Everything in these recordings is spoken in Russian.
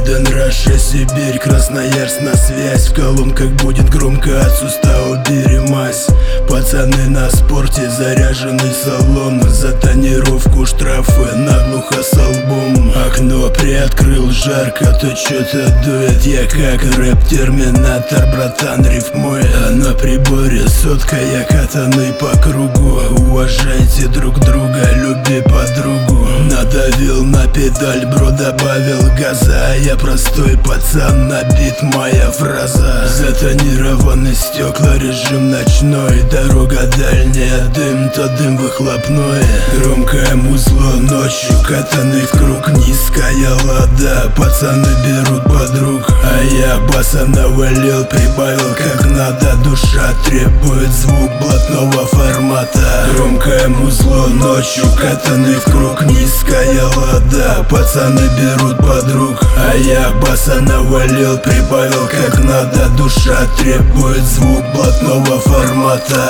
Моден, Раша, Сибирь, Красноярск на связь. В колонках будет громко от сустава перемазь. Пацаны на спорте, заряженный салон. За тонировку штрафы наглухо со лбом. Окно приоткрыл, жарко, то чё-то дует. Я как рэп-терминатор, братан, рифмует. А на приборе сотка, я катанный по кругу. Уважайте друг друга, люби подругу. Надавил на педаль, бро, добавил газа. Я простой пацан, на бит моя фраза. Затонированы стекла, режим ночной. Дорога дальняя, дым, то дым выхлопной. Громкое музло ночью, катанный в круг. Низкая лада, пацаны берут подруг. А я баса навалил, прибавил как надо. Душа требует звук блатного формата. Громкое музло ночью, катанный в круг. Низкая лада, пацаны берут подруг. А я баса навалил, прибавил как надо. Душа требует звук блатного формата.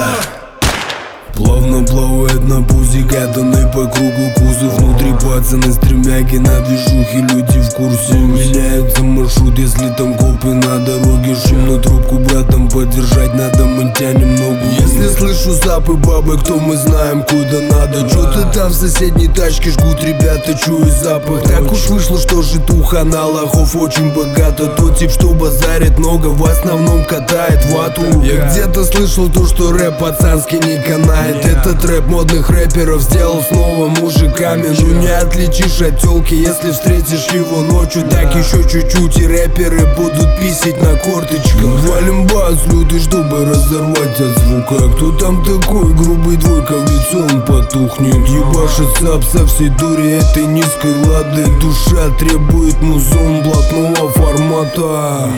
Плавно плавает на пузе, катанный по кругу кузов. Внутри пацаны стремяки, на движухе люди в курсе. Меняется маршрут, если там копы на дороге. Шум на трубку, братом поддержать надо, мы тянем ногу. Если слышу запы бабы, кто мы знаем, куда надо. Чё-то там в соседней тачке жгут ребята, чую запах. Так уж вышло, что житуха на лохов очень богата. Тот тип, что базарит много, в основном катает вату. Я где-то слышал то, что рэп пацанский не канает. Этот рэп модных рэперов сделал снова мужиками. Ну не отличишь от тёлки, если встретишь его ночью. Так еще чуть-чуть и рэперы будут писать на корточках. Валим бас, лютый, чтобы разорвать от звука. Кто там такой грубый, двойка в лицо он потухнет. Ебашит сап со всей дури этой низкой лады. Душа требует музон блатного формата.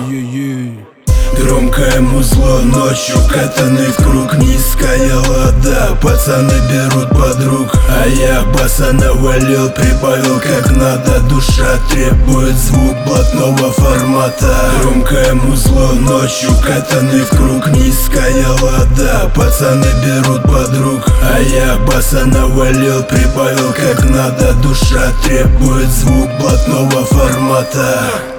Громкое музло ночью, катанный в круг. Низкая лада, пацаны берут подруг. А я баса навалил, прибавил как надо. Душа требует звук блатного формата. Громкое музло ночью, катанный в круг. Низкая лада, пацаны берут подруг. А я баса навалил, прибавил как надо. Душа требует звук блатного формата.